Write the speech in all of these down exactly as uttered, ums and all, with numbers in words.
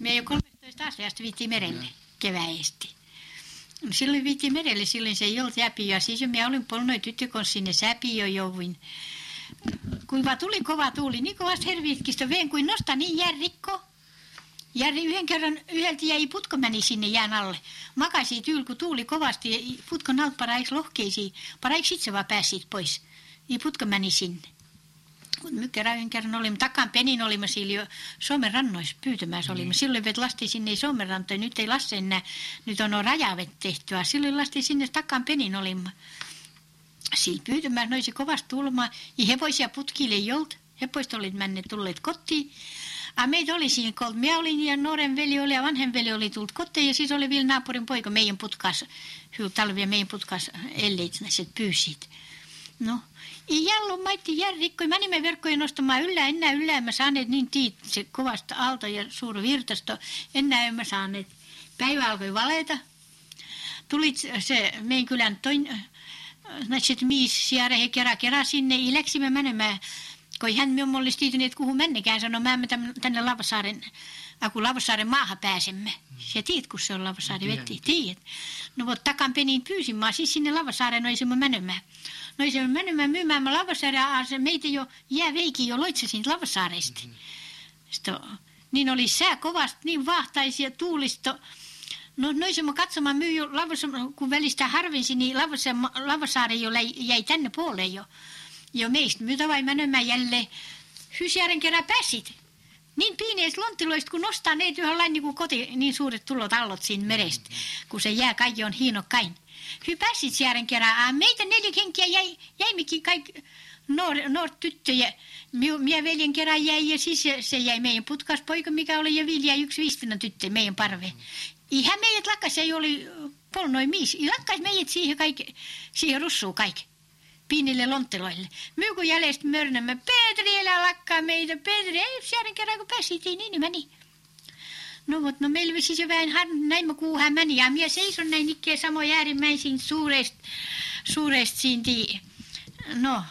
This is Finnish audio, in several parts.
Me jo kolmetoista asiasta viittiin merelle keväesti. No, silloin viittiin merelle, silloin se ei ollut jäpiöä. Siis jo minä olin polnoin tyttökon sinne säpiö jouduin. Kun vaan tuli kova tuuli, niin kovasti herviitkistä veen, kuin nostaa niin järrikko. Ja yhden kerran yhdeltä jäi putko meni sinne jään alle. Makasi tyyl, kun tuuli kovasti ja putkon alta paraiksi lohkeisiin. Paraiksi itse vaan pääsit pois. Ja putko meni sinne. Mutta me kerran yhden kerran olimme, takan penin olimme siellä jo Suomen rannoissa pyytämässä olimme. Silloin vet lasti sinne Suomen rantoon, nyt ei lasse enää, nyt on rajavet tehtyä. Silloin lasti sinne takan penin olimme. Siellä pyytämässä noisi kovasti tulmaa. Ja hevoisia putkille ei ollut. Hevoista olivat menneet tulleet kotiin. A meitä oli siinä kolme. Minä olin ja nuoren veli oli ja vanhen veli oli tullut kotiin. Ja siis oli vielä naapurin poika meidän putkas, hyy talvia meidän putkas elleit näiset pyysit. No, jälloin maitti järrikko. Menimme verkkoja nostamaan yllä. Enää yllä emme saaneet niin tiit, se kovasta alta ja suuri virtasto. Enää emme saaneet. Päivä alkoi valeta. Tulit se meidän kylän toin, näiset mies sijarehe he kerran kerran sinne. Ja läksimme menemään. Kun hän minun olisi tiityneet, kuhun mennekään, sanoi, mä emme tänne Lavasaaren, kun Lavasaaren maahan pääsemme. Ja tiedät, kun se on Lavasaaren vetti, tiedät. No, mutta takan peniin pyysimään, siis sinne Lavasaaren olisimme menemään. No, olisimme menemään myymään Lavasaaren, se meitä jo jää veikin jo loitsasin Lavasaaresta. Sitten, niin oli sää kovasti, niin vahtaisia tuulista. No, noisimme katsomaan myy jo Lavasaaren, kun välistä harvinsi, niin Lavasaaren jo jäi tänne puoleen jo. Jo meistä myötä vai menemään jälleen Hysjärven kerran pääsit. Niin piineistä lonttiloista, kun nostaa ne yhden niin kuin koti, niin suuret tullot allot siinä merestä, kun se jää kaikki on hiinokkain. Hy pääsit Järven kerran. A, meitä neljä kenkiä jäi, jäimikin kaikki nuor, nuor tyttöjä. Mie veljen kerran jäi ja siis se, se jäi meidän putkaspoika, mikä oli ja Vilja yksi viistinä tyttö meidän parve. Ihan meidät lakkas, ei oli polnoi mies. Lakkas meidät siihen, kaikki, siihen russuun kaikki. Pienille lontteloille. Myy kun jäljestä mörnämme, Petri elää lakkaa meitä, Petri, ei Järven kerran kun pääsitiin, niin meni. No, mutta no meillä siis jo vähän näin mä kuuhan meni, ja minä seison näin ikkeen samoin äärimmäisiin suuresta, suuresta siinti, no,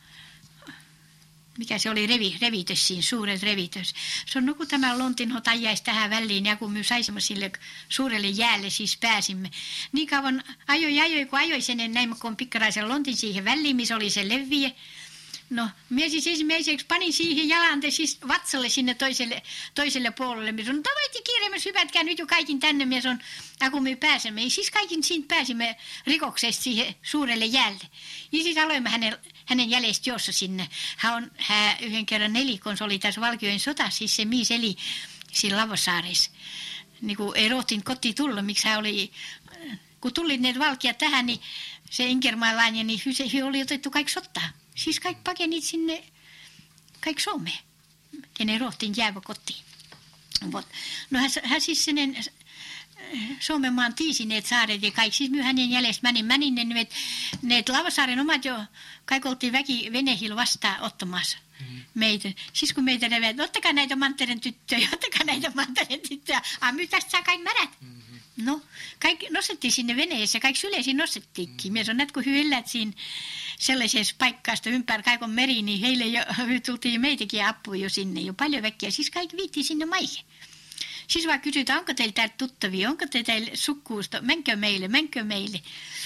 mikä se oli, revi, revitös siinä, suuret revitös. Se on no kun tämä lontinhota jäisi tähän väliin, ja kun me saisimme sille suurelle jäälle, siis pääsimme. Niin kauan ajoi, ajoi, kun ajoi sen näin, kun on pikkaraisen lontin siihen väliin, missä oli se leviä. No, minä siis ensimmäiseksi panin siihen jalante siis vatsalle sinne toiselle, toiselle puolelle. Minä sanoin, tavoitti kiireemme hypätkää nyt jo kaikin tänne. Minä sanoin, kun me pääsemme. Ja siis kaikin siitä pääsimme rikoksesta siihen suurelle jäälle. Ja siis aloimme hänen, hänen jäljestä juossa sinne. Hän on hän yhden kerran nelikon, se oli tässä Valkeajoen sota, siis se mies eli siinä Lavasaaressa. Niin kuin ei rohtinut kotiin tulla, miksi hän oli, kun tuli ne valkeat tähän, niin se inkermaalainen, niin he oli otettu kaikki sotaa. Siis kaikki pakenit sinne, kaikki Suomeen, kenen rohtiin jäävä kotiin. No hän, hän siis sinne Suomen maan tiisineet saaret ja kaikki, siis myy hänen jäljestä mänin, mänin ne, ne, ne Lavasaaren omat jo, kaikki oltiin väki venehillä vastaan ottamassa mm-hmm. meitä. Siis kun meitä ne veet, ottakaa näitä mantteren tyttöjä, ottakaa näitä mantteren tyttöjä, a myy tästä saa kaikki märät. Mm-hmm. No, kaikki nostettiin sinne veneessä, kaikki syleisiin nostettiinkin. Mm-hmm. Mies on näet, kun hyillät siinä sellaisessa paikkaasta ympäri kaikon meri, niin heille jo tultiin meitäkin apua jo sinne, jo paljon väkkiä. Siis kaikki viittiin sinne maihin. Siis vaan kysytään, onko teillä täältä tuttavia, onko teillä sukkuusta, menkö meille, menkö meille.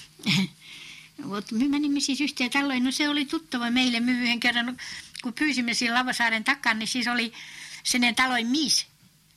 Me menimme siis yhteen talloin, no se oli tuttava meille, me yhden kerran, kun pyysimme siinä Lavasaaren takan, niin siis oli sen taloin mies,